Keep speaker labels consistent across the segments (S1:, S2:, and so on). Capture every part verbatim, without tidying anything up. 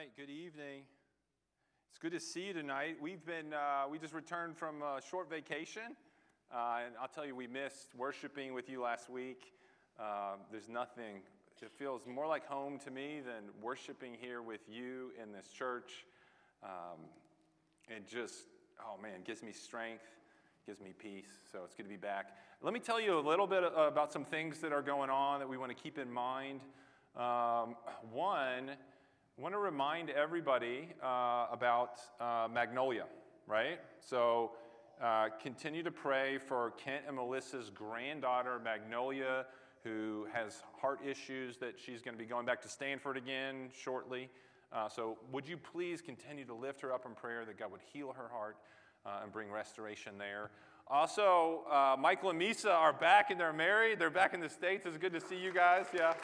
S1: right, good evening. It's good to see you tonight. We've been, uh, we just returned from a short vacation, uh, and I'll tell you, we missed worshiping with you last week. Uh, there's nothing, it feels more like home to me than worshiping here with you in this church. Um, it just, oh man, gives me strength, gives me peace, so it's good to be back. Let me tell you a little bit about some things that are going on that we want to keep in mind. Um, one, I want to remind everybody uh, about uh, Magnolia, right? So uh, continue to pray for Kent and Melissa's granddaughter, Magnolia, who has heart issues that she's going to be going back to Stanford again shortly. Uh, so would you please continue to lift her up in prayer that God would heal her heart uh, and bring restoration there. Also, uh, Michael and Misa are back and they're married. They're back in the States. It's good to see you guys. Yeah.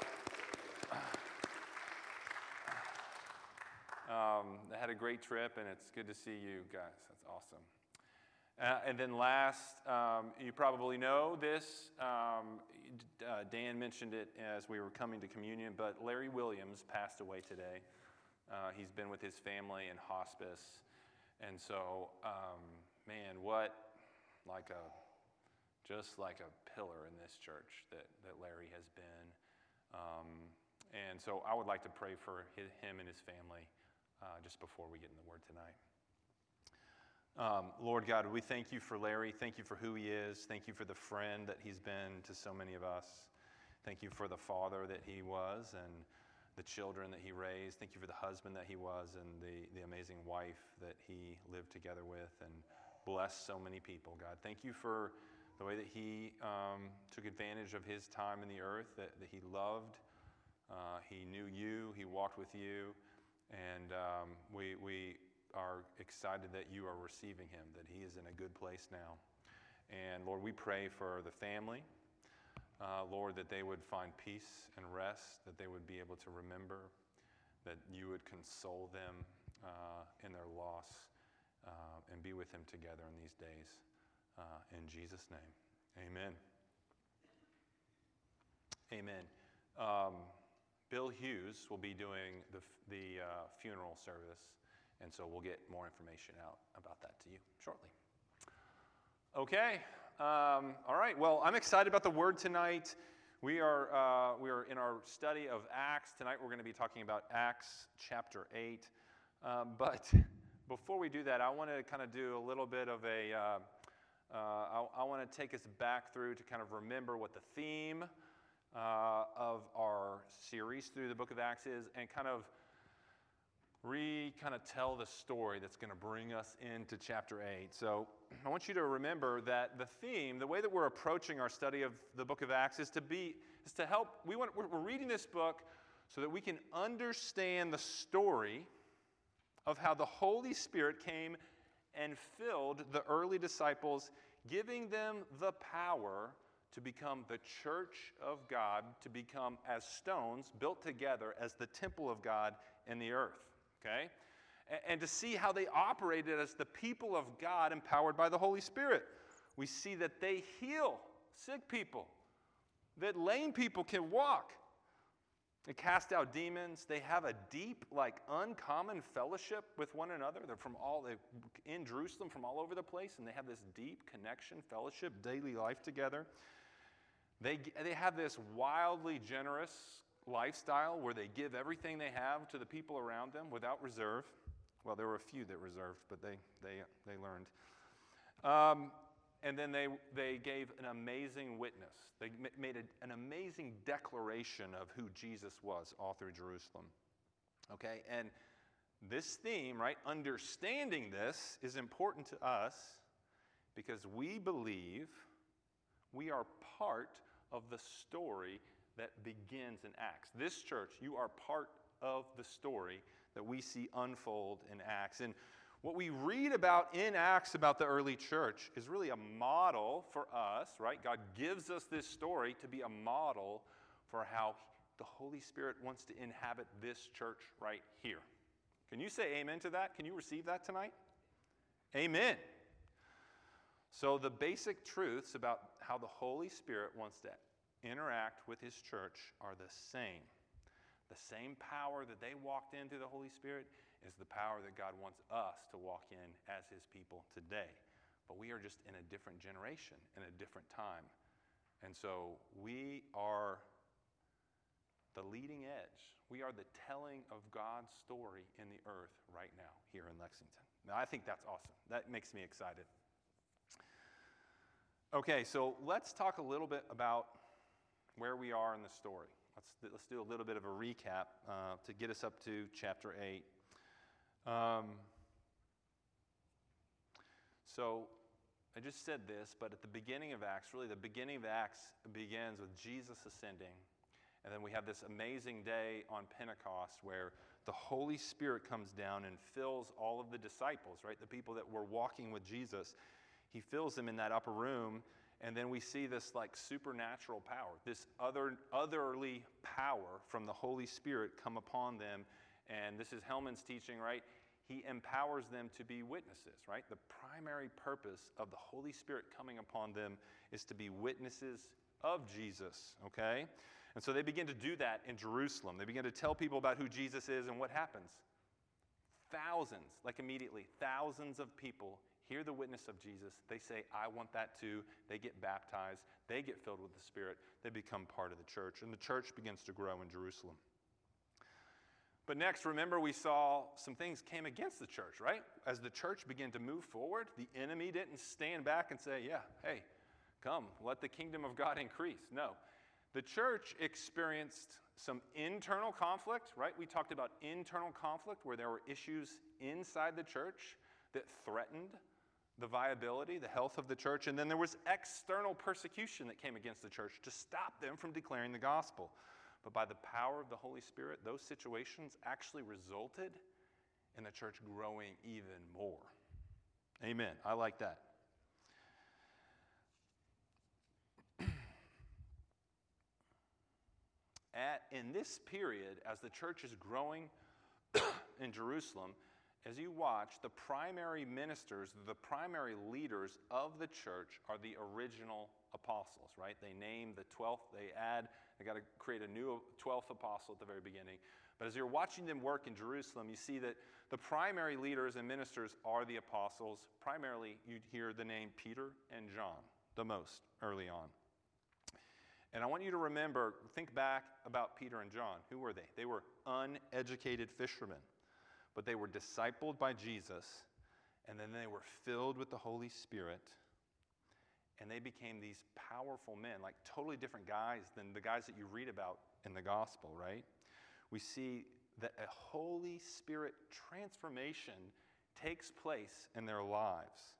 S1: Um, they had a great trip, and it's good to see you guys. That's awesome. Uh, and then last, um, you probably know this. Um, uh, Dan mentioned it as we were coming to communion, but Larry Williams passed away today. Uh, he's been with his family in hospice. And so, um, man, what, like a, just like a pillar in this church that, that Larry has been. Um, and so I would like to pray for his, him and his family Uh, just before we get in the Word tonight. Um, Lord God, we thank you for Larry. Thank you for who he is. Thank you for the friend that he's been to so many of us. Thank you for the father that he was and the children that he raised. Thank you for the husband that he was and the, the amazing wife that he lived together with and blessed so many people, God. Thank you for the way that he um, took advantage of his time in the earth, that, that he loved. Uh, he knew you. He walked with you. And um, we, we are excited that you are receiving him, that he is in a good place now. And Lord, we pray for the family, uh, Lord, that they would find peace and rest, that they would be able to remember, that you would console them uh, in their loss uh, and be with them together in these days. Uh, in Jesus' name, amen. Amen. Um, Bill Hughes will be doing the, the uh, funeral service, and so we'll get more information out about that to you shortly. Okay, um, all right. Well, I'm excited about the Word tonight. We are uh, we are in our study of Acts tonight. We're going to be talking about Acts chapter eight. Um, but before we do that, I want to kind of do a little bit of a. Uh, uh, I, I want to take us back through to kind of remember what the theme Uh, of our series through the book of Acts is, and kind of re kind of tell the story that's going to bring us into chapter eight. So I want you to remember that the theme, the way that we're approaching our study of the book of Acts, is to be is to help. We want we're, we're reading this book so that we can understand the story of how the Holy Spirit came and filled the early disciples, giving them the power to become the church of God, to become as stones built together as the temple of God in the earth, okay? And to see how they operated as the people of God empowered by the Holy Spirit. We see that they heal sick people, that lame people can walk. They cast out demons. They have a deep, like, uncommon fellowship with one another. They're from all, they're in Jerusalem from all over the place, and they have this deep connection, fellowship, daily life together. They, they have this wildly generous lifestyle where they give everything they have to the people around them without reserve. Well, there were a few that reserved, but they, they, they learned. Um, and then they, they gave an amazing witness. They made a, an amazing declaration of who Jesus was all through Jerusalem. Okay, and this theme, right, understanding this is important to us because we believe we are part of the story that begins in Acts. This church, you are part of the story that we see unfold in Acts. And what we read about in Acts about the early church is really a model for us, right? God gives us this story to be a model for how the Holy Spirit wants to inhabit this church right here. Can you say amen to that? Can you receive that tonight? Amen. So the basic truths about how the Holy Spirit wants to interact with his church are the same. The same power that they walked in through the Holy Spirit is the power that God wants us to walk in as his people today. But we are just in a different generation, in a different time. And so we are the leading edge. We are the telling of God's story in the earth right now here in Lexington. Now, I think that's awesome. That makes me excited. Okay, so let's talk a little bit about where we are in the story. Let's, let's do a little bit of a recap uh, to get us up to chapter eight. Um, so I just said this, but at the beginning of Acts, really the beginning of Acts begins with Jesus ascending. And then we have this amazing day on Pentecost where the Holy Spirit comes down and fills all of the disciples, right? The people that were walking with Jesus. He fills them in that upper room. And then we see this like supernatural power, this other otherly power from the Holy Spirit come upon them. And this is Hellman's teaching, right? He empowers them to be witnesses, right? The primary purpose of the Holy Spirit coming upon them is to be witnesses of Jesus, okay? And so they begin to do that in Jerusalem. They begin to tell people about who Jesus is, and what happens? Thousands, like immediately, thousands of people hear the witness of Jesus. They say, I want that too. They get baptized. They get filled with the Spirit. They become part of the church. And the church begins to grow in Jerusalem. But next, remember, we saw some things came against the church, right? As the church began to move forward, the enemy didn't stand back and say, yeah, hey, come, let the kingdom of God increase. No. The church experienced some internal conflict, right? We talked about internal conflict where there were issues inside the church that threatened the viability, the health of the church. And then there was external persecution that came against the church to stop them from declaring the gospel. But by the power of the Holy Spirit, those situations actually resulted in the church growing even more. Amen. I like that. At, in this period, as the church is growing in Jerusalem, as you watch, the primary ministers, the primary leaders of the church are the original apostles, right? They name the twelfth, they add, they got to create a new twelfth apostle at the very beginning. But as you're watching them work in Jerusalem, you see that the primary leaders and ministers are the apostles. Primarily, you'd hear the name Peter and John the most early on. And I want you to remember, think back about Peter and John. Who were they? They were uneducated fishermen, but they were discipled by Jesus, and then they were filled with the Holy Spirit, and they became these powerful men, like totally different guys than the guys that you read about in the gospel, right? We see that a Holy Spirit transformation takes place in their lives.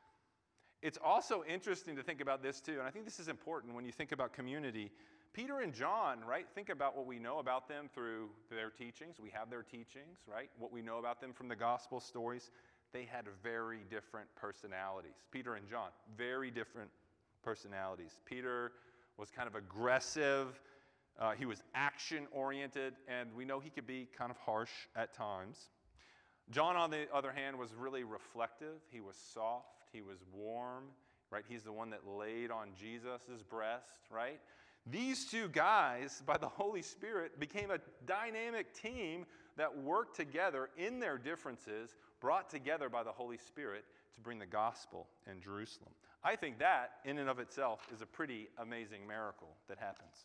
S1: It's also interesting to think about this too, and I think this is important when you think about community. Peter and John, right? Think about what we know about them through their teachings. We have their teachings, right? What we know about them from the gospel stories. They had very different personalities. Peter and John, very different personalities. Peter was kind of aggressive. Uh, he was action-oriented, and we know he could be kind of harsh at times. John, on the other hand, was really reflective. He was soft. He was warm, right? He's the one that laid on Jesus' breast, right? These two guys, by the Holy Spirit, became a dynamic team that worked together in their differences, brought together by the Holy Spirit to bring the gospel in Jerusalem. I think that, in and of itself, is a pretty amazing miracle that happens.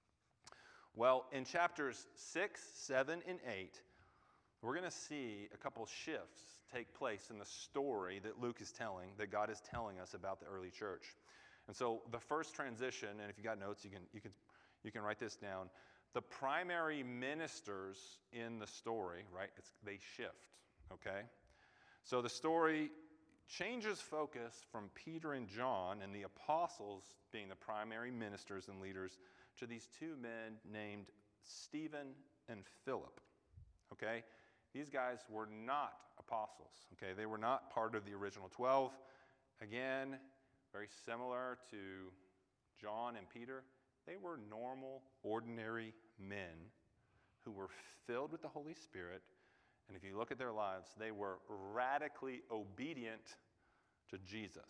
S1: Well, in chapters six, seven, and eight, we're going to see a couple shifts take place in the story that Luke is telling, that God is telling us about the early church. And so the first transition, and if you got notes, you can you can you can write this down. The primary ministers in the story, right? It's, they shift, okay? So the story changes focus from Peter and John and the apostles being the primary ministers and leaders to these two men named Stephen and Philip, okay? These guys were not apostles, okay? They were not part of the original twelve. Again, very similar to John and Peter. They were normal, ordinary men who were filled with the Holy Spirit. And if you look at their lives, they were radically obedient to Jesus.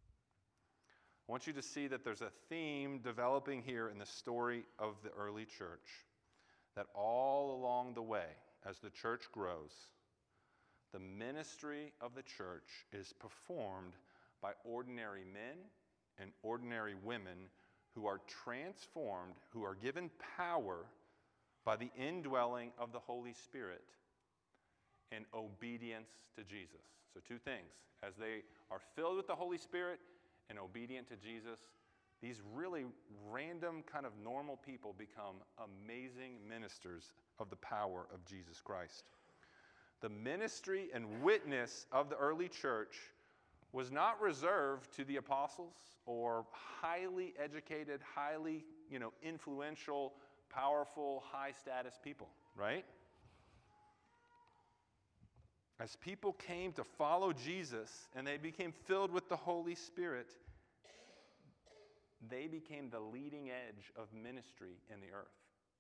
S1: I want you to see that there's a theme developing here in the story of the early church. that all along the way, as the church grows, the ministry of the church is performed by ordinary men and ordinary women who are transformed, who are given power by the indwelling of the Holy Spirit in obedience to Jesus. So two things. As they are filled with the Holy Spirit and obedient to Jesus, these really random kind of normal people become amazing ministers of the power of Jesus Christ. The ministry and witness of the early church was not reserved to the apostles or highly educated, highly, you know, influential, powerful, high-status people, right? As people came to follow Jesus and they became filled with the Holy Spirit, they became the leading edge of ministry in the earth.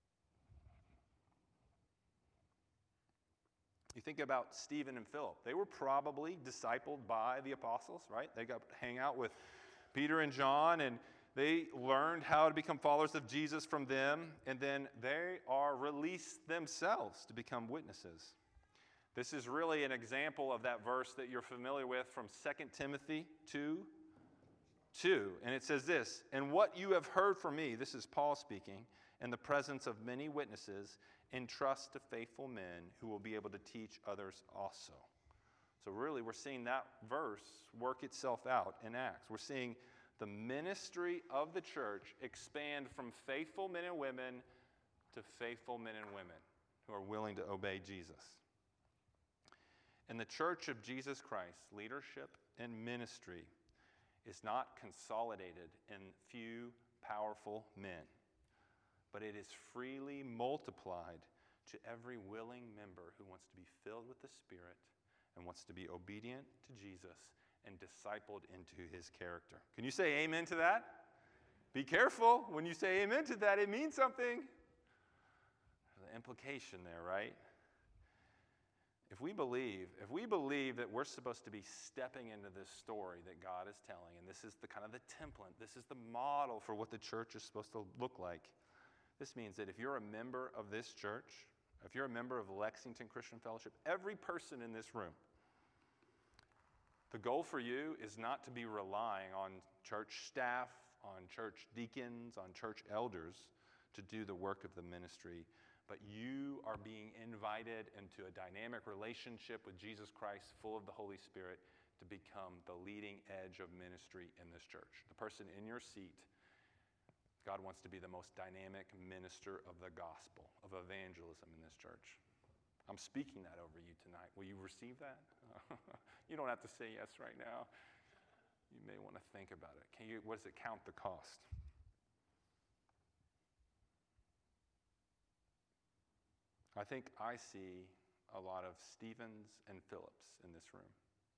S1: You think about Stephen and Philip. They were probably discipled by the apostles, right? They got to hang out with Peter and John, and they learned how to become followers of Jesus from them, and then they are released themselves to become witnesses. This is really an example of that verse that you're familiar with from Second Timothy two, two. And it says this, "And what you have heard from me," this is Paul speaking, "in the presence of many witnesses, entrust to faithful men who will be able to teach others also." So really, we're seeing that verse work itself out in Acts. We're seeing the ministry of the church expand from faithful men and women to faithful men and women who are willing to obey Jesus. In the church of Jesus Christ, leadership and ministry is not consolidated in few powerful men, but it is freely multiplied to every willing member who wants to be filled with the Spirit and wants to be obedient to Jesus and discipled into his character. Can you say amen to that? Be careful. When you say amen to that, it means something. There's an implication there, right? If we believe, if we believe that we're supposed to be stepping into this story that God is telling, and this is the kind of the template, this is the model for what the church is supposed to look like, this means that if you're a member of this church, if you're a member of Lexington Christian Fellowship, every person in this room, the goal for you is not to be relying on church staff, on church deacons, on church elders to do the work of the ministry, but you are being invited into a dynamic relationship with Jesus Christ, full of the Holy Spirit, to become the leading edge of ministry in this church. The person in your seat, God wants to be the most dynamic minister of the gospel, of evangelism in this church. I'm speaking that over you tonight. Will you receive that? You don't have to say yes right now. You may want to think about it. Can you, what does it count the cost? I think I see a lot of Stephens and Phillips in this room.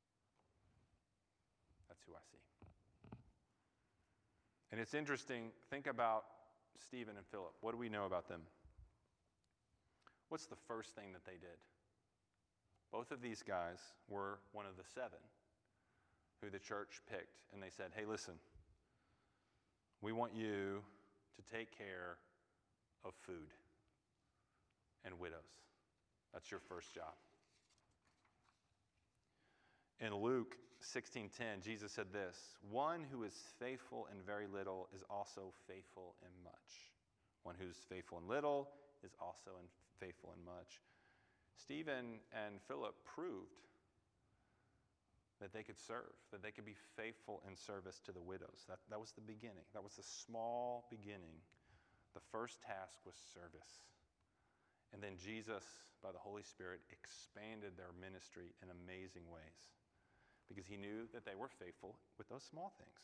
S1: That's who I see. And it's interesting, think about Stephen and Philip. What do we know about them? What's the first thing that they did? Both of these guys were one of the seven who the church picked, and they said, hey, listen, we want you to take care of food and widows. That's your first job. In Luke sixteen ten, Jesus said this, one who is faithful in very little is also faithful in much. One who's faithful in little is also in faithful in much. Stephen and Philip proved that they could serve, that they could be faithful in service to the widows. That, that was the beginning. That was the small beginning. The first task was service. And then Jesus, by the Holy Spirit, expanded their ministry in amazing ways because he knew that they were faithful with those small things.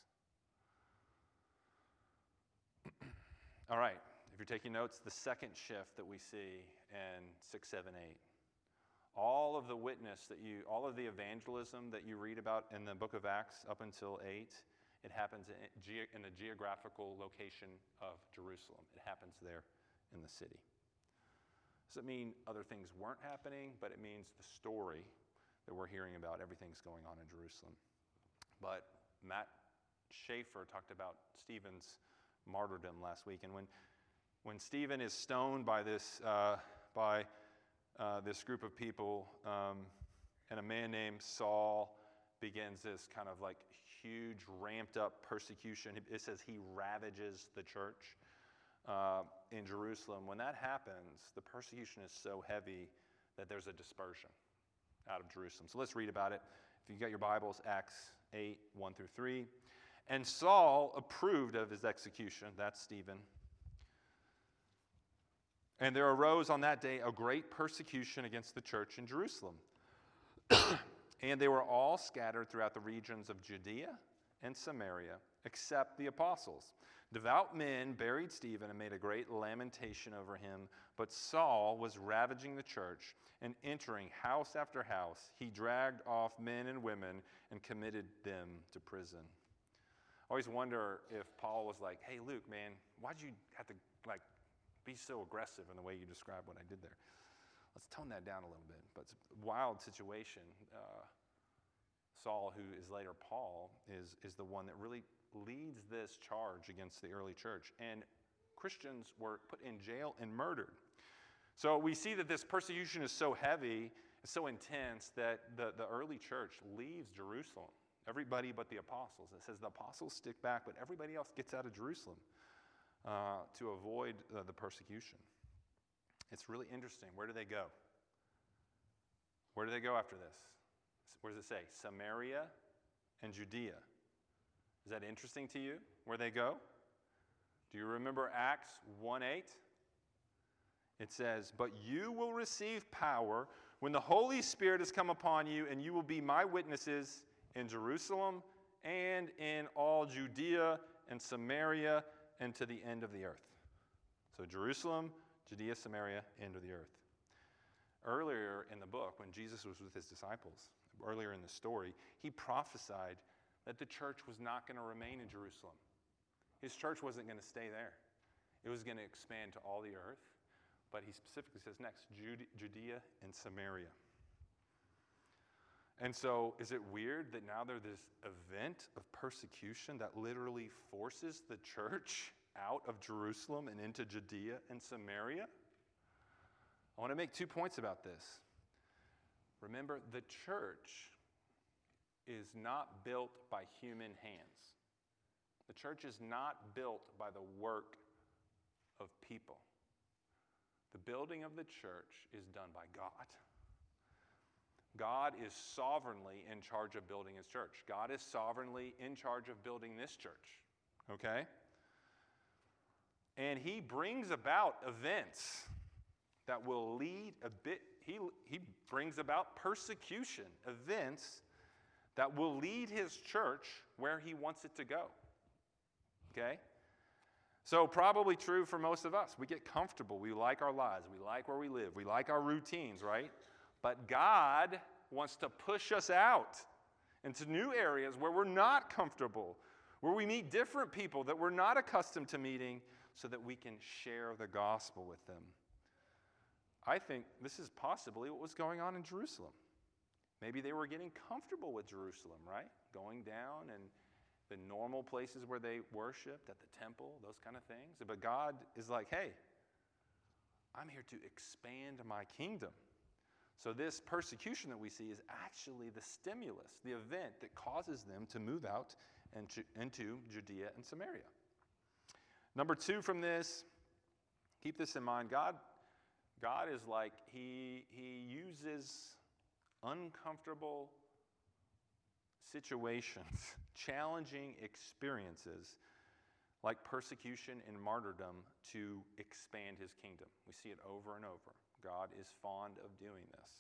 S1: All right, if you're taking notes, the second shift that we see in six, seven, eight. All of the witness that you, all of the evangelism that you read about in the book of Acts up until eight, it happens in, in the geographical location of Jerusalem. It happens there in the city. Doesn't mean other things weren't happening, but it means the story that we're hearing about, everything's going on in Jerusalem. But Matt Schaefer talked about Stephen's martyrdom last week, and when when Stephen is stoned by this, uh, by uh, this group of people, um, and a man named Saul begins this kind of like huge ramped up persecution. It says he ravages the church uh, in Jerusalem. When that happens, the persecution is so heavy that there's a dispersion out of Jerusalem. So let's read about it. If you got your Bibles, Acts eight, one through three. And Saul approved of his execution. That's Stephen. And there arose on that day a great persecution against the church in Jerusalem. And they were all scattered throughout the regions of Judea and Samaria, except the apostles. Devout men buried Stephen and made a great lamentation over him. But Saul was ravaging the church, and entering house after house, he dragged off men and women and committed them to prison. I always wonder if Paul was like, hey, Luke, man, why'd you have to like be so aggressive in the way you described what I did there? Let's tone that down a little bit. But it's a wild situation. Uh, Saul, who is later Paul, is, is the one that really leads this charge against the early church. And Christians were put in jail and murdered. So we see that this persecution is so heavy, it's so intense, that the, the early church leaves Jerusalem. Everybody but the apostles. It says the apostles stick back, but everybody else gets out of Jerusalem uh, to avoid uh, the persecution. It's really interesting. Where do they go? Where do they go after this? Where does it say? Samaria and Judea. Is that interesting to you, where they go? Do you remember Acts one eight? It says, but you will receive power when the Holy Spirit has come upon you, and you will be my witnesses in Jerusalem and in all Judea and Samaria and to the end of the earth. So Jerusalem, Judea, Samaria, end of the earth. Earlier in the book, when Jesus was with his disciples, earlier in the story, he prophesied that the church was not going to remain in Jerusalem. His church wasn't going to stay there. It was going to expand to all the earth. But he specifically says next, Judea and Samaria. And so is it weird that now there's this event of persecution that literally forces the church out of Jerusalem and into Judea and Samaria? I want to make two points about this. Remember, the church is not built by human hands. The church is not built by the work of people. The building of the church is done by God. God is sovereignly in charge of building his church. God is sovereignly in charge of building this church. Okay? And he brings about events that will lead a bit, he, he brings about persecution, events that will lead his church where he wants it to go. Okay? So probably true for most of us. We get comfortable. We like our lives. We like where we live. We like our routines, right? But God wants to push us out into new areas where we're not comfortable, where we meet different people that we're not accustomed to meeting so that we can share the gospel with them. I think this is possibly what was going on in Jerusalem. Maybe they were getting comfortable with Jerusalem, right? Going down and the normal places where they worshiped, at the temple, those kind of things. But God is like, hey, I'm here to expand my kingdom. So this persecution that we see is actually the stimulus, the event that causes them to move out into, into Judea and Samaria. Number two from this, keep this in mind, God, God is like, he, he uses uncomfortable situations, challenging experiences like persecution and martyrdom to expand his kingdom. We see it over and over. God is fond of doing this.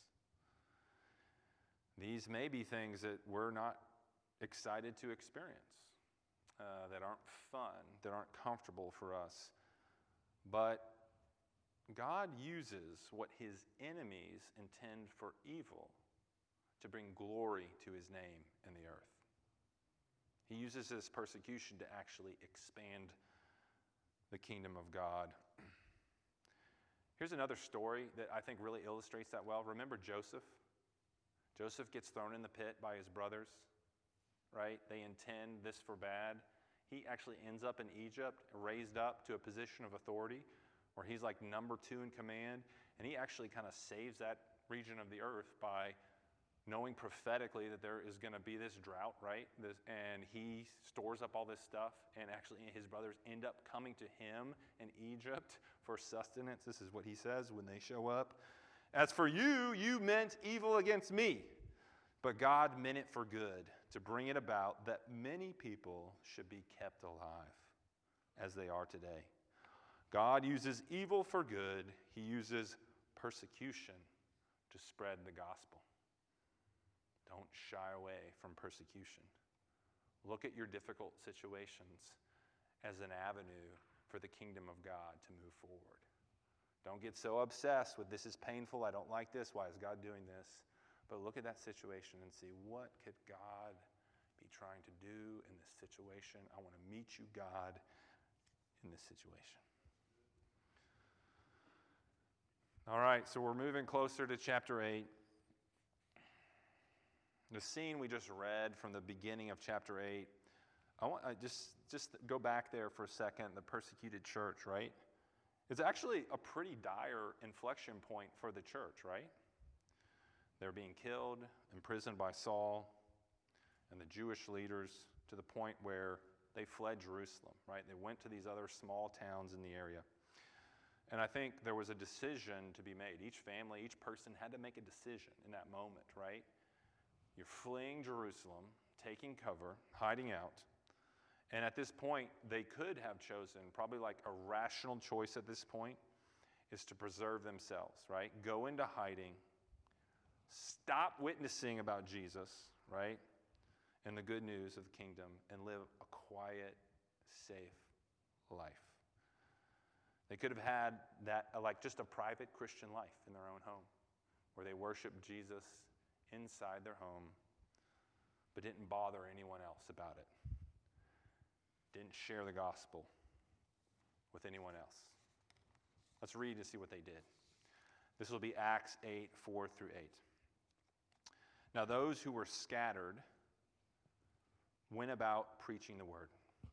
S1: These may be things that we're not excited to experience, uh, that aren't fun, that aren't comfortable for us. But God uses what his enemies intend for evil to bring glory to his name in the earth. He uses this persecution to actually expand the kingdom of God. Here's another story that I think really illustrates that well. Remember Joseph? Joseph gets thrown in the pit by his brothers, right? They intend this for bad. He actually ends up in Egypt, raised up to a position of authority. where he's like number two in command, and he actually kind of saves that region of the earth by knowing prophetically that there is going to be this drought, right? This, and he stores up all this stuff, and actually his brothers end up coming to him in Egypt for sustenance. This is what he says when they show up. As for you, you meant evil against me, but God meant it for good, to bring it about that many people should be kept alive as they are today. God uses evil for good. He uses persecution to spread the gospel. Don't shy away from persecution. Look at your difficult situations as an avenue for the kingdom of God to move forward. Don't get so obsessed with this is painful, I don't like this, why is God doing this? But look at that situation and see, what could God be trying to do in this situation? I want to meet you, God, in this situation. All right, so we're moving closer to chapter eight. The scene we just read from the beginning of chapter eight, I want I just, just go back there for a second, the persecuted church, right? It's actually a pretty dire inflection point for the church, right? They're being killed, imprisoned by Saul and the Jewish leaders to the point where they fled Jerusalem, right? They went to these other small towns in the area. And I think there was a decision to be made. Each family, each person had to make a decision in that moment, right? You're fleeing Jerusalem, taking cover, hiding out. And at this point, they could have chosen, probably like a rational choice at this point, is to preserve themselves, right? Go into hiding, stop witnessing about Jesus, right? And the good news of the kingdom, and live a quiet, safe life. They could have had that, like just a private Christian life in their own home, where they worshiped Jesus inside their home, but didn't bother anyone else about it. Didn't share the gospel with anyone else. Let's read to see what they did. This will be Acts eight, four through eight. Now those who were scattered went about preaching the word.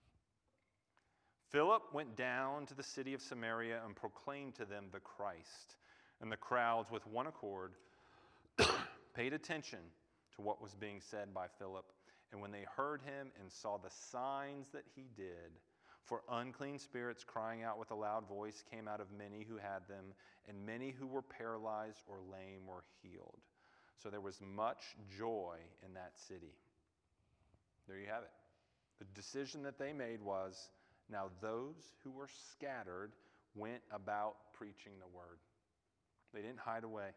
S1: Philip went down to the city of Samaria and proclaimed to them the Christ. And the crowds with one accord paid attention to what was being said by Philip. And when they heard him and saw the signs that he did, for unclean spirits crying out with a loud voice came out of many who had them, and many who were paralyzed or lame were healed. So there was much joy in that city. There you have it. The decision that they made was, now those who were scattered went about preaching the word. They didn't hide away.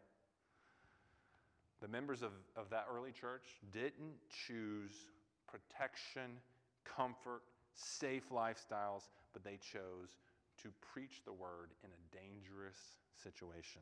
S1: The members of, of that early church didn't choose protection, comfort, safe lifestyles, but they chose to preach the word in a dangerous situation.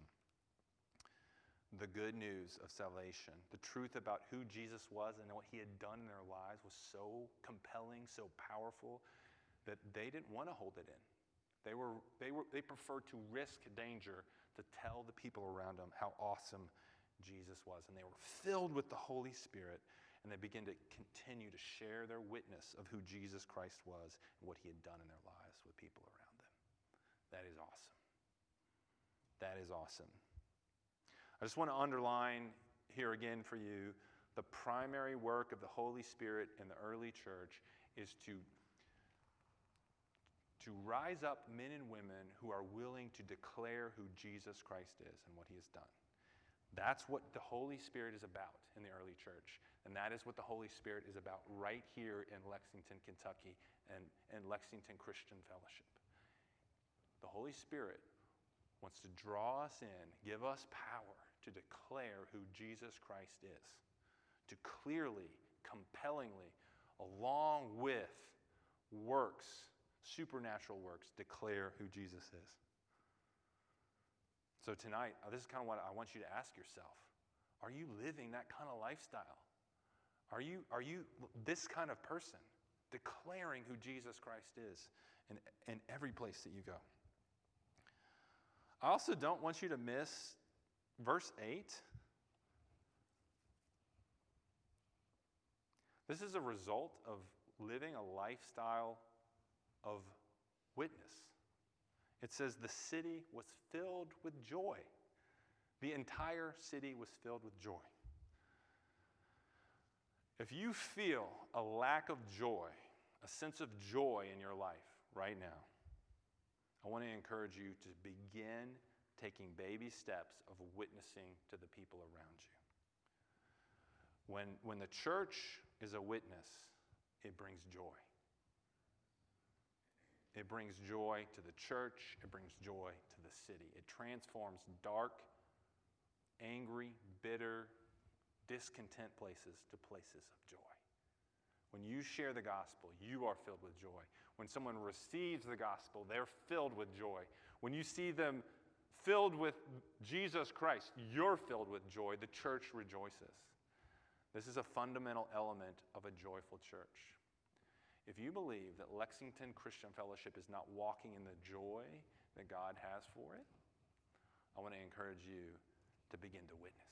S1: The good news of salvation, the truth about who Jesus was and what he had done in their lives was so compelling, so powerful, that they didn't want to hold it in. They were, they were, they preferred to risk danger to tell the people around them how awesome Jesus was. And they were filled with the Holy Spirit, and they began to continue to share their witness of who Jesus Christ was and what he had done in their lives with people around them. That is awesome. That is awesome. I just want to underline here again for you, the primary work of the Holy Spirit in the early church is to to rise up men and women who are willing to declare who Jesus Christ is and what he has done. That's what the Holy Spirit is about in the early church. And that is what the Holy Spirit is about right here in Lexington, Kentucky, and, and Lexington Christian Fellowship. The Holy Spirit wants to draw us in, give us power to declare who Jesus Christ is, to clearly, compellingly, along with works, supernatural works, declare who Jesus is. So tonight, this is kind of what I want you to ask yourself. Are you living that kind of lifestyle? Are you, are you this kind of person, declaring who Jesus Christ is in, in every place that you go? I also don't want you to miss verse eight. This is a result of living a lifestyle of witness. It says the city was filled with joy. The entire city was filled with joy. If you feel a lack of joy, a sense of joy in your life right now, I want to encourage you to begin taking baby steps of witnessing to the people around you. When, when the church is a witness, it brings joy. It brings joy to the church. It brings joy to the city. It transforms dark, angry, bitter, discontent places to places of joy. When you share the gospel, you are filled with joy. When someone receives the gospel, they're filled with joy. When you see them filled with Jesus Christ, you're filled with joy. The church rejoices. This is a fundamental element of a joyful church. If you believe that Lexington Christian Fellowship is not walking in the joy that God has for it, I want to encourage you to begin to witness.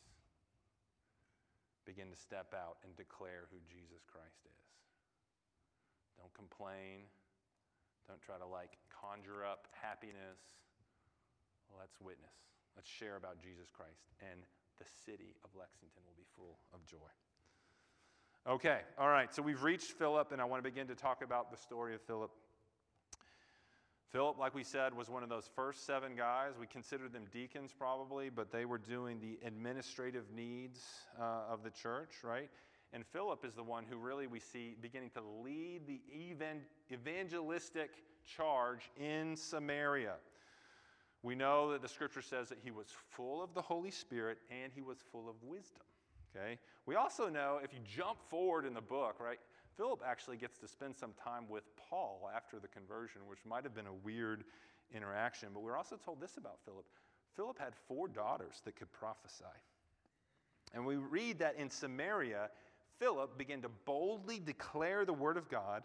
S1: Begin to step out and declare who Jesus Christ is. Don't complain. Don't try to like conjure up happiness. Let's witness. Let's share about Jesus Christ, and the city of Lexington will be full of joy. Okay, all right, so we've reached Philip, and I want to begin to talk about the story of Philip. Philip, like we said, was one of those first seven guys. We considered them deacons probably, but they were doing the administrative needs uh, of the church, right? And Philip is the one who really we see beginning to lead the evangelistic charge in Samaria. We know that the scripture says that he was full of the Holy Spirit and he was full of wisdom. Okay? We also know, if you jump forward in the book, right, Philip actually gets to spend some time with Paul after the conversion, which might have been a weird interaction. But we're also told this about Philip. Philip had four daughters that could prophesy. And we read that in Samaria, Philip began to boldly declare the word of God.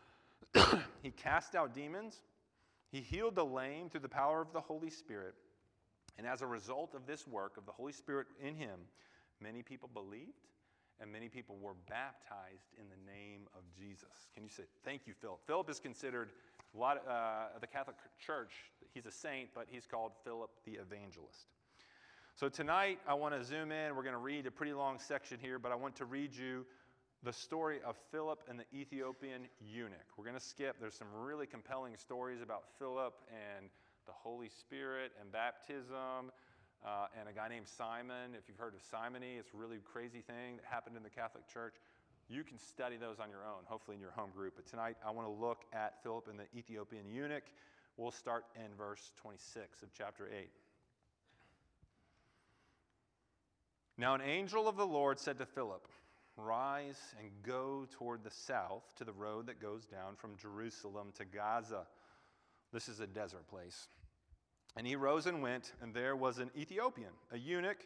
S1: He cast out demons. He healed the lame through the power of the Holy Spirit. And as a result of this work of the Holy Spirit in him, many people believed, and many people were baptized in the name of Jesus. Can you say, thank you, Philip? Philip is considered, a lot of uh, the Catholic Church, he's a saint, but he's called Philip the Evangelist. So tonight, I want to zoom in. We're going to read a pretty long section here, but I want to read you the story of Philip and the Ethiopian eunuch. We're going to skip. There's some really compelling stories about Philip and the Holy Spirit and baptism. Uh, and a guy named Simon. If you've heard of simony, it's a really crazy thing that happened in the Catholic Church. You can study those on your own, hopefully in your home group. But tonight, I want to look at Philip and the Ethiopian eunuch. We'll start in verse twenty-six of chapter eight. Now an angel of the Lord said to Philip, "Rise and go toward the south to the road that goes down from Jerusalem to Gaza." This is a desert place. And he rose and went, and there was an Ethiopian, a eunuch,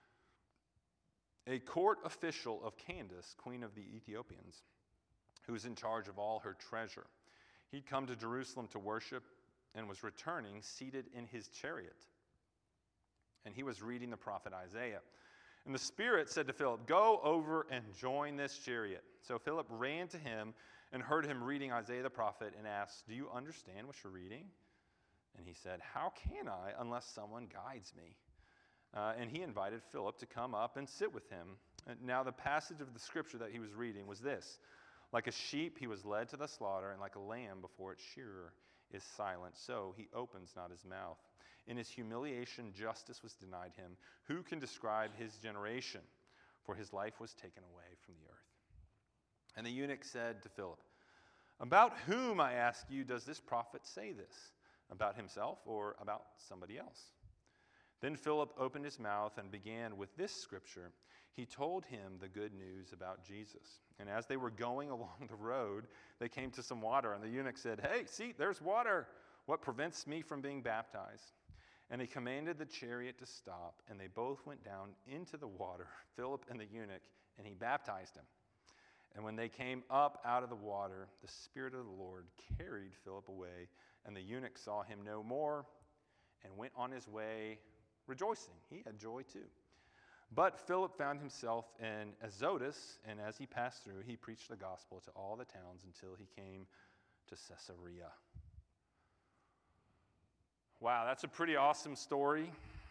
S1: a court official of Candace, queen of the Ethiopians, who was in charge of all her treasure. He'd come to Jerusalem to worship and was returning, seated in his chariot. And he was reading the prophet Isaiah. And the Spirit said to Philip, "Go over and join this chariot." So Philip ran to him and heard him reading Isaiah the prophet and asked, "Do you understand what you're reading?" And he said, "How can I unless someone guides me?" Uh, and he invited Philip to come up and sit with him. And now the passage of the scripture that he was reading was this: "Like a sheep he was led to the slaughter, and like a lamb before its shearer is silent, so he opens not his mouth. In his humiliation justice was denied him. Who can describe his generation? For his life was taken away from the earth." And the eunuch said to Philip, "About whom, I ask you, does this prophet say this? About himself or about somebody else?" Then Philip opened his mouth and began with this scripture. He told him the good news about Jesus. And as they were going along the road, they came to some water. And the eunuch said, "Hey, see, there's water. What prevents me from being baptized?" And he commanded the chariot to stop. And they both went down into the water, Philip and the eunuch, and he baptized him. And when they came up out of the water, the Spirit of the Lord carried Philip away. And the eunuch saw him no more and went on his way rejoicing. He had joy too. But Philip found himself in Azotus, and as he passed through, he preached the gospel to all the towns until he came to Caesarea. Wow, that's a pretty awesome story.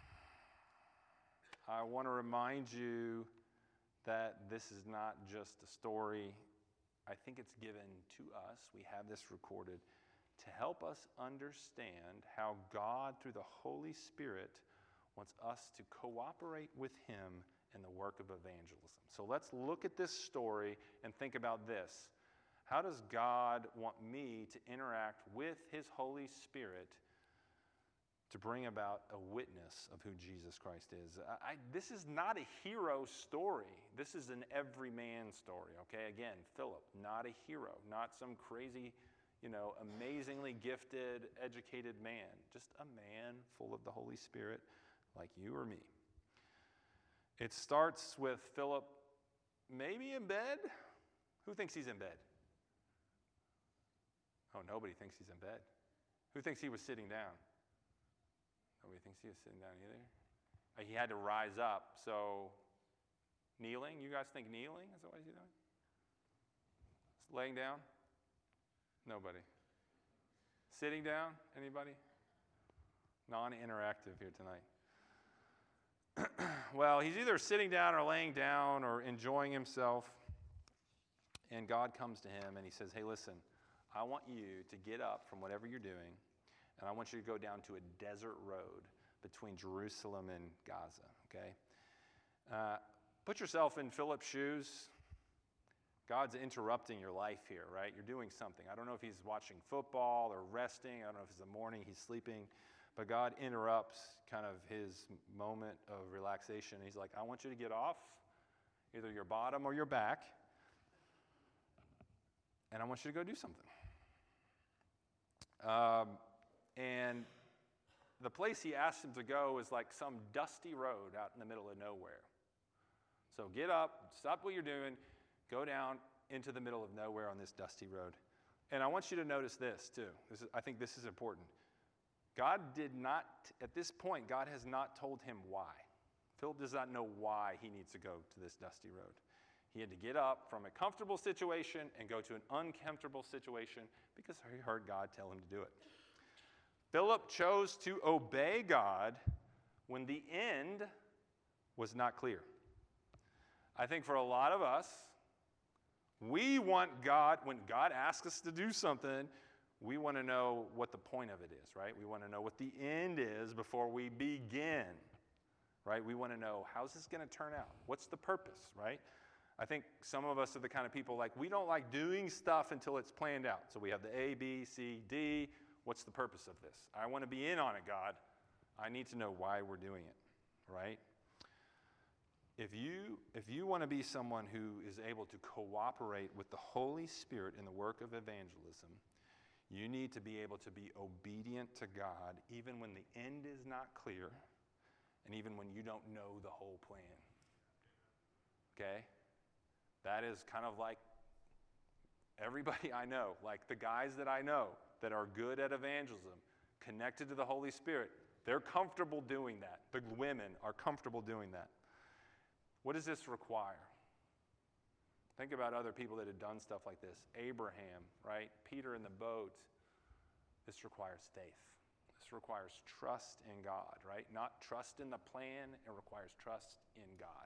S1: I want to remind you that this is not just a story. I think it's given to us. We have this recorded to help us understand how God, through the Holy Spirit, wants us to cooperate with him in the work of evangelism. So let's look at this story and think about this. How does God want me to interact with his Holy Spirit to bring about a witness of who Jesus Christ is? I, this is not a hero story. This is an everyman story, okay? Again, Philip, not a hero, not some crazy, you know, amazingly gifted, educated man. Just a man full of the Holy Spirit like you or me. It starts with Philip maybe in bed. Who thinks he's in bed? Oh, nobody thinks he's in bed. Who thinks he was sitting down? Nobody thinks he was sitting down either. Uh, He had to rise up, so kneeling. You guys think kneeling? Is that what he's doing? Laying down? Nobody. Sitting down? Anybody? Non-interactive here tonight. Well, he's either sitting down or laying down or enjoying himself. And God comes to him and he says, hey, listen, I want you to get up from whatever you're doing, and I want you to go down to a desert road between Jerusalem and Gaza, okay? Uh, put yourself in Philip's shoes. God's interrupting your life here, right? You're doing something. I don't know if he's watching football or resting. I don't know if it's the morning, he's sleeping. But God interrupts kind of his moment of relaxation. He's like, I want you to get off either your bottom or your back, and I want you to go do something. Um, and the place he asked him to go is like some dusty road out in the middle of nowhere. So get up, stop what you're doing, go down into the middle of nowhere on this dusty road. And I want you to notice this too. This is, I think this is important. God did not, at this point, God has not told him why. Philip does not know why he needs to go to this dusty road. He had to get up from a comfortable situation and go to an uncomfortable situation because he heard God tell him to do it. Philip chose to obey God when the end was not clear. I think for a lot of us, we want God, when God asks us to do something, we want to know what the point of it is, right? We want to know what the end is before we begin, right? We want to know, how's this going to turn out? What's the purpose, right? I think some of us are the kind of people like, we don't like doing stuff until it's planned out. So we have the A, B, C, D. What's the purpose of this? I want to be in on it, God. I need to know why we're doing it, right? If you, if you want to be someone who is able to cooperate with the Holy Spirit in the work of evangelism, you need to be able to be obedient to God even when the end is not clear and even when you don't know the whole plan. Okay? That is kind of like everybody I know, like the guys that I know that are good at evangelism, connected to the Holy Spirit, they're comfortable doing that. The women are comfortable doing that. What does this require? Think about other people that have done stuff like this. Abraham, right? Peter in the boat. This requires faith. This requires trust in God, right? Not trust in the plan. It requires trust in God.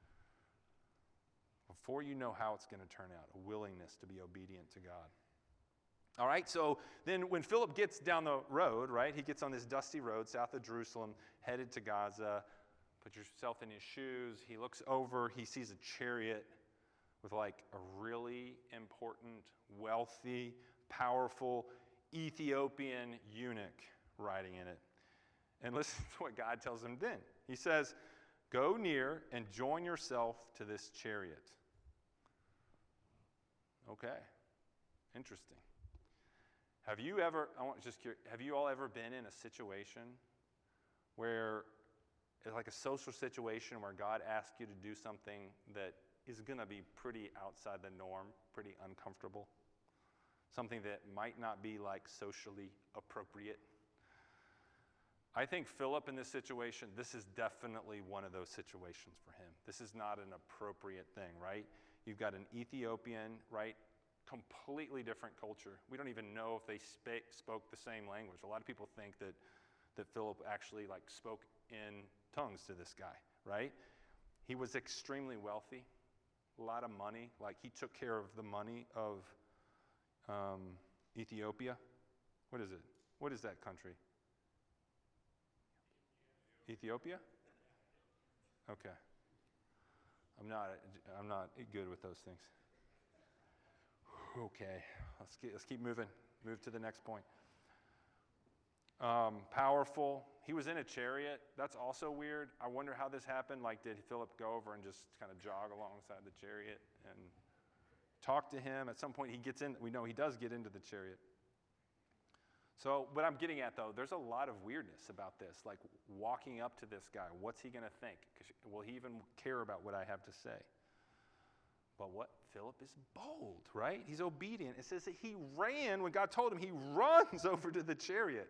S1: Before you know how it's going to turn out, a willingness to be obedient to God. All right, so then when Philip gets down the road, right, he gets on this dusty road south of Jerusalem, headed to Gaza. Put yourself in his shoes. He looks over. He sees a chariot with like a really important, wealthy, powerful Ethiopian eunuch riding in it. And listen to what God tells him then. He says, go near and join yourself to this chariot. Okay, interesting. Have you ever, I want just curious, have you all ever been in a situation where it's like a social situation where God asks you to do something that is going to be pretty outside the norm, pretty uncomfortable? Something that might not be like socially appropriate. I think Philip in this situation, this is definitely one of those situations for him. This is not an appropriate thing, right? You've got an Ethiopian, right? Completely different culture. We don't even know if they sp- spoke the same language. A lot of people think that that Philip actually like spoke in tongues to this guy, right? He was extremely wealthy, a lot of money. Like he took care of the money of um, Ethiopia. What is it? What is that country? Ethiopia? Okay. I'm not. I'm not good with those things. Okay. Let's get, let's keep moving. Move to the next point. Um, powerful. He was in a chariot. That's also weird. I wonder how this happened. Like, did Philip go over and just kind of jog alongside the chariot and talk to him? At some point, he gets in. We know he does get into the chariot. So, what I'm getting at, though, there's a lot of weirdness about this. Like, walking up to this guy, what's he going to think? Will he even care about what I have to say? But what? Philip is bold, right? He's obedient. It says that he ran when God told him. He runs over to the chariot.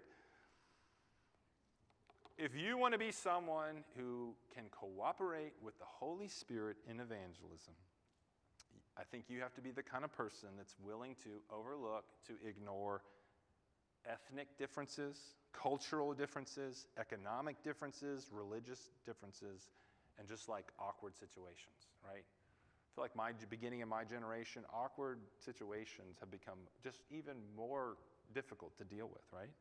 S1: If you want to be someone who can cooperate with the Holy Spirit in evangelism, I think you have to be the kind of person that's willing to overlook, to ignore ethnic differences, cultural differences, economic differences, religious differences, and just like awkward situations, right? I feel like my beginning of my generation, awkward situations have become just even more difficult to deal with, right?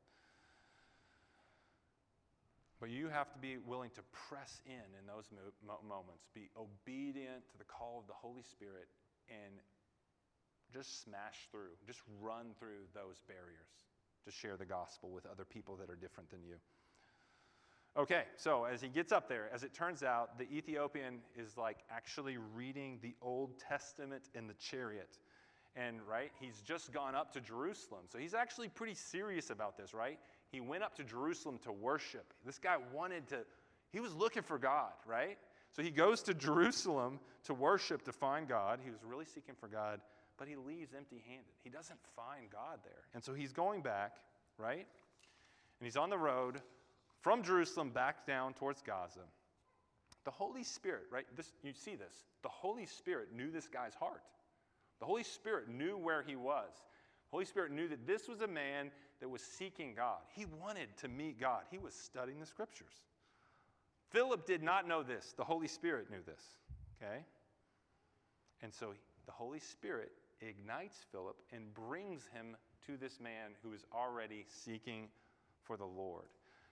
S1: But you have to be willing to press in in those mo- moments, be obedient to the call of the Holy Spirit, and just smash through, just run through those barriers to share the gospel with other people that are different than you. Okay, so as he gets up there, as it turns out, the Ethiopian is like actually reading the Old Testament in the chariot. And, right, he's just gone up to Jerusalem. So he's actually pretty serious about this, right? He went up to Jerusalem to worship. This guy wanted to, he was looking for God, right? So he goes to Jerusalem to worship, to find God. He was really seeking for God, but he leaves empty-handed. He doesn't find God there. And so he's going back, right? And he's on the road from Jerusalem back down towards Gaza. The Holy Spirit, right? This, you see this. The Holy Spirit knew this guy's heart. The Holy Spirit knew where he was. The Holy Spirit knew that this was a man that was seeking God. He wanted to meet God. He was studying the Scriptures. Philip did not know this. The Holy Spirit knew this, okay? And so the Holy Spirit ignites Philip and brings him to this man who is already seeking for the Lord.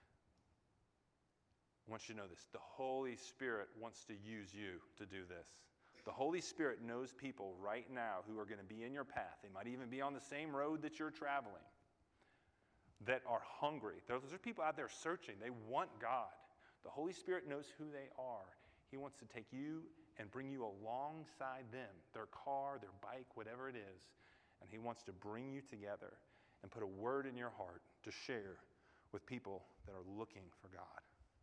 S1: I want you to know this. The Holy Spirit wants to use you to do this. The Holy Spirit knows people right now who are going to be in your path. They might even be on the same road that you're traveling, that are hungry. There's people out there searching. They want God. The Holy Spirit knows who they are. He wants to take you and bring you alongside them, their car, their bike, whatever it is. And he wants to bring you together and put a word in your heart to share with people that are looking for God.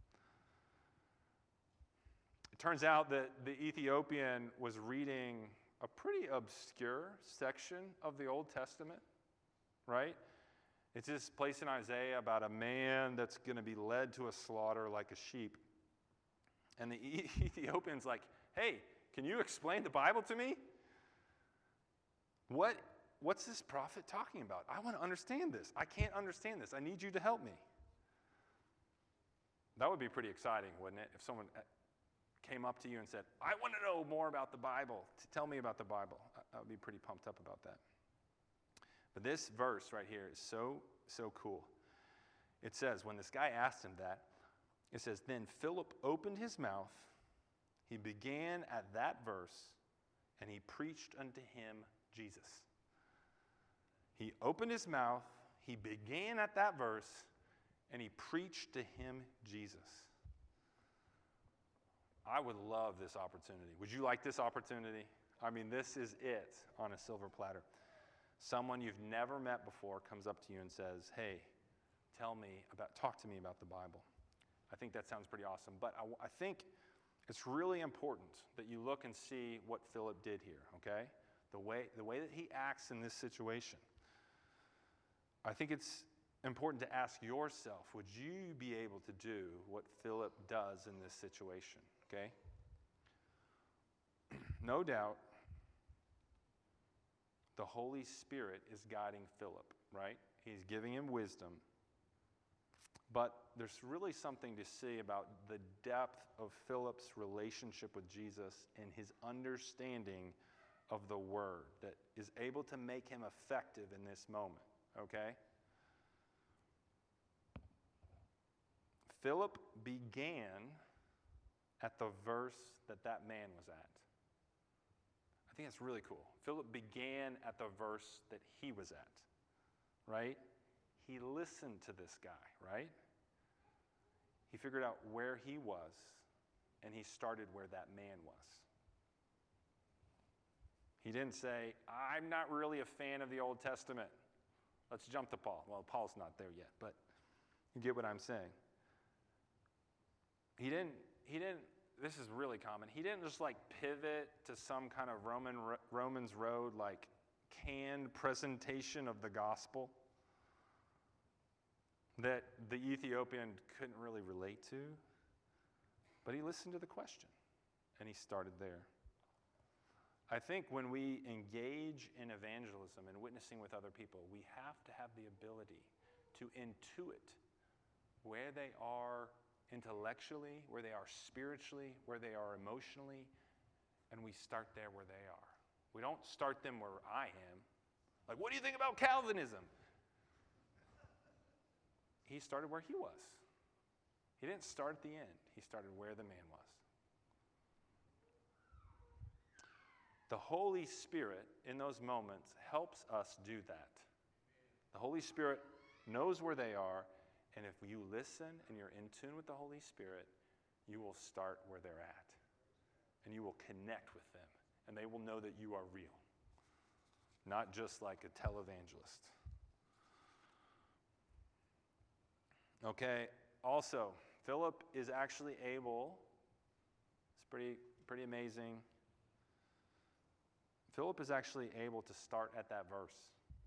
S1: It turns out that the Ethiopian was reading a pretty obscure section of the Old Testament, right? It's this place in Isaiah about a man that's going to be led to a slaughter like a sheep. And the Ethiopian's like, hey, can you explain the Bible to me? What, what's this prophet talking about? I want to understand this. I can't understand this. I need you to help me. That would be pretty exciting, wouldn't it? If someone came up to you and said, I want to know more about the Bible. Tell me about the Bible. I would be pretty pumped up about that. But this verse right here is so, so cool. It says, when this guy asked him that, it says, then Philip opened his mouth. He began at that verse, and he preached unto him Jesus. He opened his mouth. He began at that verse, and he preached to him Jesus. I would love this opportunity. Would you like this opportunity? I mean, this is it on a silver platter. Someone you've never met before comes up to you and says, hey, tell me about, talk to me about the Bible. I think that sounds pretty awesome. But I, I think it's really important that you look and see what Philip did here, okay? The way, the way that he acts in this situation. I think it's important to ask yourself, would you be able to do what Philip does in this situation, okay? No doubt, the Holy Spirit is guiding Philip, right? He's giving him wisdom. But there's really something to see about the depth of Philip's relationship with Jesus and his understanding of the Word that is able to make him effective in this moment, okay? Philip began at the verse that that man was at. I think that's really cool. Philip began at the verse that he was at, right? He listened to this guy, right? He figured out where he was, and he started where that man was. He didn't say, I'm not really a fan of the Old Testament. Let's jump to Paul. Well, Paul's not there yet, but you get what I'm saying. He didn't, he didn't, this is really common. He didn't just like pivot to some kind of Roman Romans road, like canned presentation of the gospel that the Ethiopian couldn't really relate to. But he listened to the question, and he started there. I think when we engage in evangelism and witnessing with other people, we have to have the ability to intuit where they are intellectually, where they are spiritually, where they are emotionally, and we start there where they are. We don't start them where I am. Like, what do you think about Calvinism? He started where he was. He didn't start at the end. He started where the man was. The Holy Spirit, in those moments, helps us do that. The Holy Spirit knows where they are, and if you listen and you're in tune with the Holy Spirit, you will start where they're at. And you will connect with them, and they will know that you are real, not just like a televangelist. Okay, also, Philip is actually able, it's pretty, pretty amazing. Philip is actually able to start at that verse.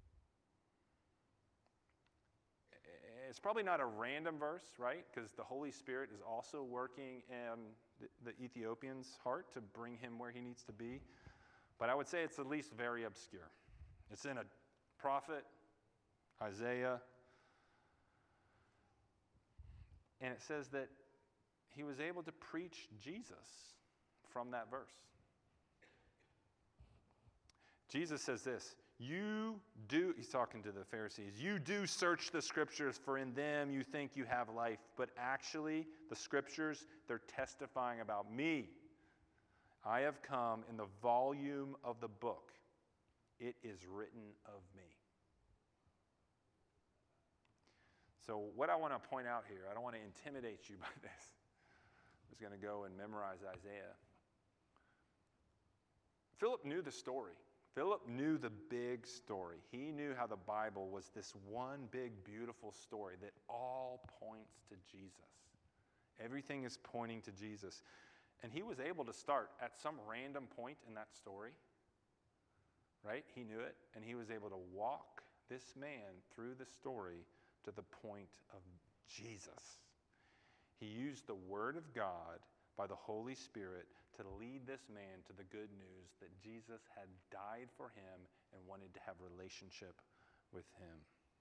S1: It's probably not a random verse, right? Because the Holy Spirit is also working in the, the Ethiopian's heart to bring him where he needs to be. But I would say it's at least very obscure. It's in a prophet, Isaiah. And it says that he was able to preach Jesus from that verse. Jesus says this, you do, he's talking to the Pharisees, you do search the scriptures, for in them you think you have life, but actually the scriptures, they're testifying about me. I have come in the volume of the book. It is written of me. So what I want to point out here, I don't want to intimidate you by this. I'm just going to go and memorize Isaiah. Philip knew the story. Philip knew the big story. He knew how the Bible was this one big, beautiful story that all points to Jesus. Everything is pointing to Jesus. And he was able to start at some random point in that story, right? He knew it, and he was able to walk this man through the story to the point of Jesus. He used the Word of God by the Holy Spirit to lead this man to the good news that Jesus had died for him and wanted to have relationship with him.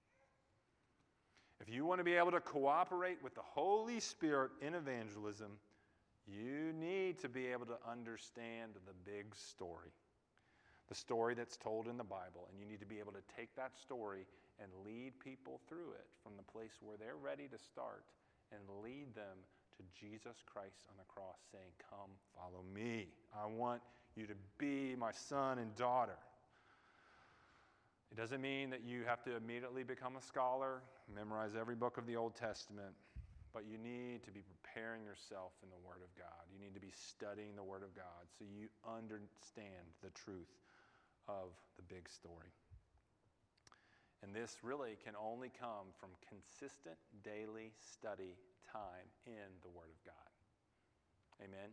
S1: If you want to be able to cooperate with the Holy Spirit in evangelism, you need to be able to understand the big story, the story that's told in the Bible, and you need to be able to take that story and lead people through it from the place where they're ready to start and lead them to Jesus Christ on the cross, saying, come, follow me. I want you to be my son and daughter. It doesn't mean that you have to immediately become a scholar, memorize every book of the Old Testament, but you need to be preparing yourself in the Word of God. You need to be studying the Word of God so you understand the truth of the big story. And this really can only come from consistent daily study time in the Word of God. Amen?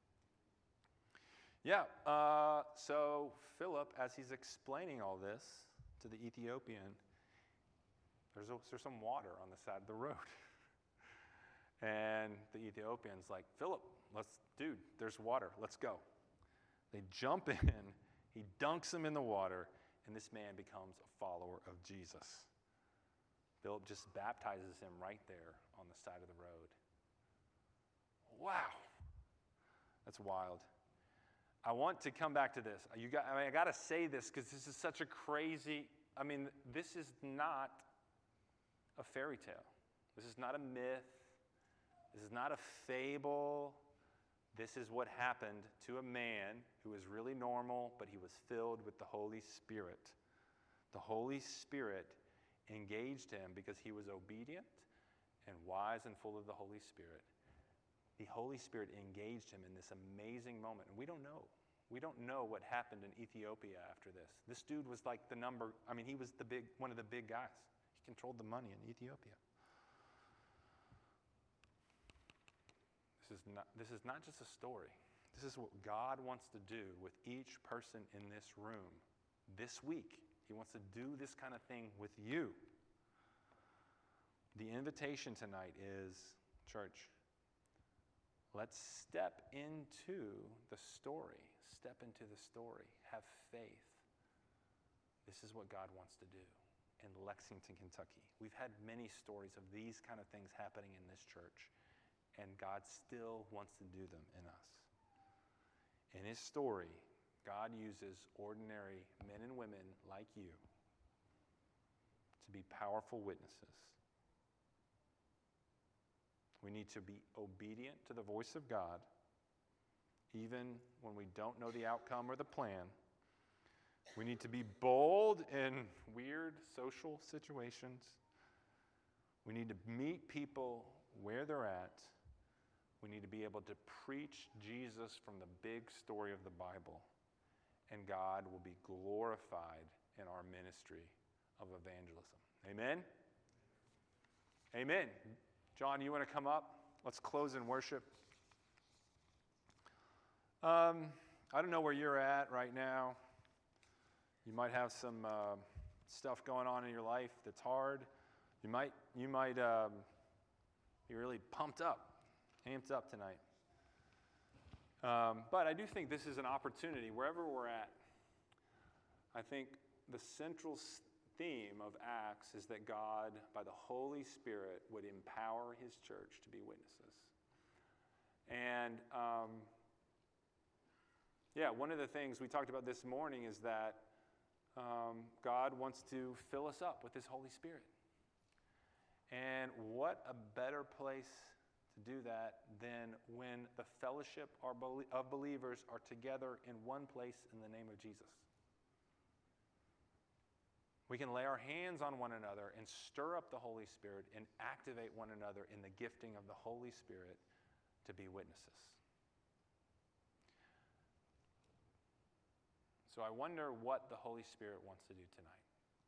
S1: Yeah, uh, so Philip, as he's explaining all this to the Ethiopian, there's, a, there's some water on the side of the road. And the Ethiopian's like, Philip, let's, dude, there's water, let's go. They jump in, he dunks him in the water, and this man becomes a follower of Jesus. Philip just baptizes him right there on the side of the road. Wow. That's wild. I want to come back to this. You got, I mean, I got to say this because this is such a crazy, I mean, this is not a fairy tale. This is not a myth. This is not a fable. This is what happened to a man who was really normal, but he was filled with the Holy Spirit. The Holy Spirit engaged him because he was obedient and wise and full of the Holy Spirit. The Holy Spirit engaged him in this amazing moment. And we don't know. We don't know what happened in Ethiopia after this. This dude was like the number, I mean, he was the big, one of the big guys. He controlled the money in Ethiopia. This is not, this is not just a story. This is what God wants to do with each person in this room this week. He wants to do this kind of thing with you. The invitation tonight is, church, let's step into the story. Step into the story. Have faith. This is what God wants to do in Lexington, Kentucky. We've had many stories of these kind of things happening in this church, and God still wants to do them in us. In his story, God uses ordinary men and women like you to be powerful witnesses. We need to be obedient to the voice of God, even when we don't know the outcome or the plan. We need to be bold in weird social situations. We need to meet people where they're at. We need to be able to preach Jesus from the big story of the Bible, and God will be glorified in our ministry of evangelism. Amen? Amen. John, you want to come up? Let's close in worship. Um, I don't know where you're at right now. You might have some uh, stuff going on in your life that's hard. You might, you might um, be really pumped up, amped up tonight. Um, but I do think this is an opportunity, wherever we're at. I think the central theme of Acts is that God, by the Holy Spirit, would empower his church to be witnesses. And um, yeah, one of the things we talked about this morning is that um, God wants to fill us up with his Holy Spirit. And what a better place to do that than when the fellowship of believers are together in one place in the name of Jesus. We can lay our hands on one another and stir up the Holy Spirit and activate one another in the gifting of the Holy Spirit to be witnesses. So I wonder what the Holy Spirit wants to do tonight.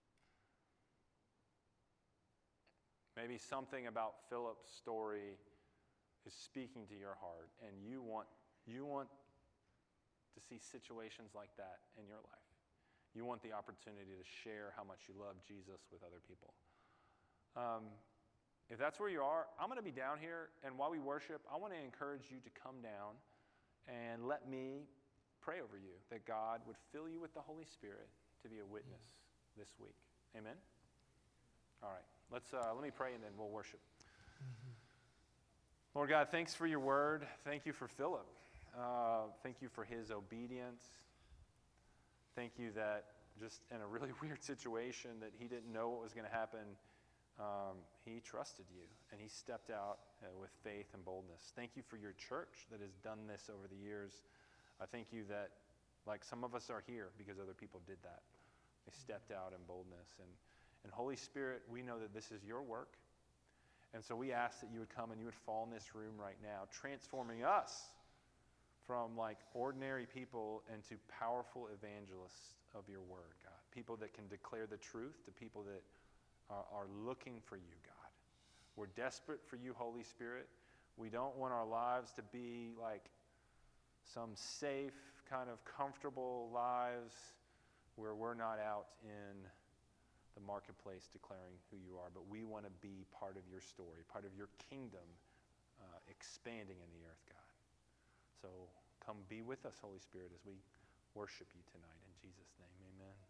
S1: Maybe something about Philip's story is speaking to your heart, and you want, you want to see situations like that in your life. You want the opportunity to share how much you love Jesus with other people. Um, if that's where you are, I'm going to be down here, and while we worship, I want to encourage you to come down and let me pray over you, that God would fill you with the Holy Spirit to be a witness this week. Amen? All right, let's uh, let me pray, and then we'll worship. Mm-hmm. Lord God, thanks for your word. Thank you for Philip. Uh, thank you for his obedience. Thank you that just in a really weird situation that he didn't know what was going to happen, um, he trusted you, and he stepped out uh, with faith and boldness. Thank you for your church that has done this over the years. I thank you that, like, some of us are here because other people did that. They stepped out in boldness. And, and Holy Spirit, we know that this is your work. And so we ask that you would come and you would fall in this room right now, transforming us from like ordinary people into powerful evangelists of your word, God. People that can declare the truth to people that are, are looking for you, God. We're desperate for you, Holy Spirit. We don't want our lives to be like some safe, kind of comfortable lives where we're not out in the marketplace declaring who you are, but we want to be part of your story, part of your kingdom uh, expanding in the earth, God. So come be with us, Holy Spirit, as we worship you tonight. In Jesus' name, amen.